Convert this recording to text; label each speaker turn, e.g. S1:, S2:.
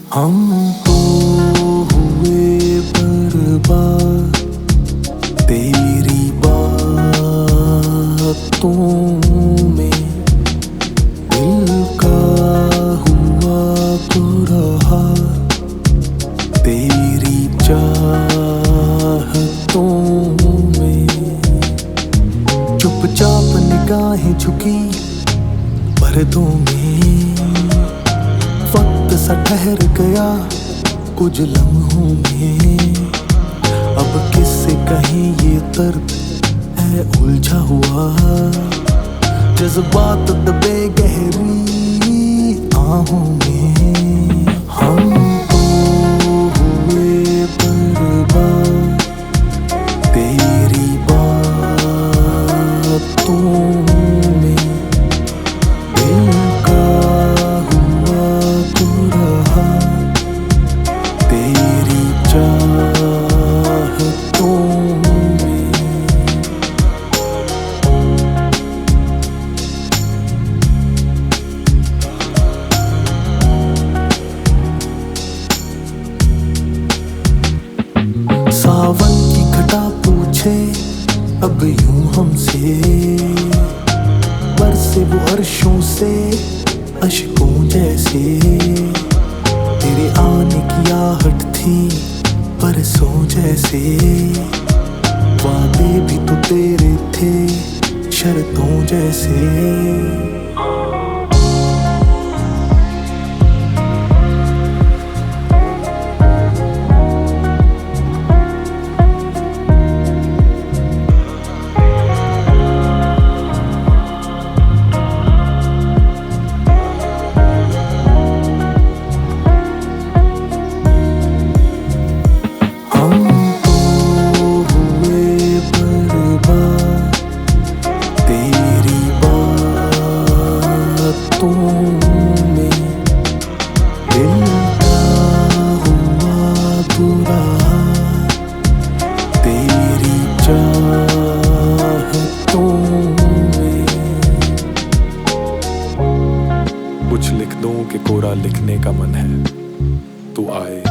S1: हम तो हुए बर्बाद तेरी बातों में, दिल का हुआ बुरा हाल तेरी चाहतों में। चुपचाप निगाहें झुकी पर्दों में, वक्त सा ठहर गया कुछ लम्हों में। अब किससे कहीं ये दर्द है उलझा हुआ, जज्बात दबे गहरी आहों में। हम तो हुए बर्बाद तेरी बातों में, दिल का हुआ बुरा हाल तेरी चाहतों में। सावन की घटा पूछे अब यूं हमसे, बरसे वो अर्शों से अश्कों जैसे। तेरे आने की आहट थी परसों जैसे, वादे भी तो तेरे थे शर्तों जैसे। कुछ लिख दूं कि कोरा लिखने का मन है, तू आए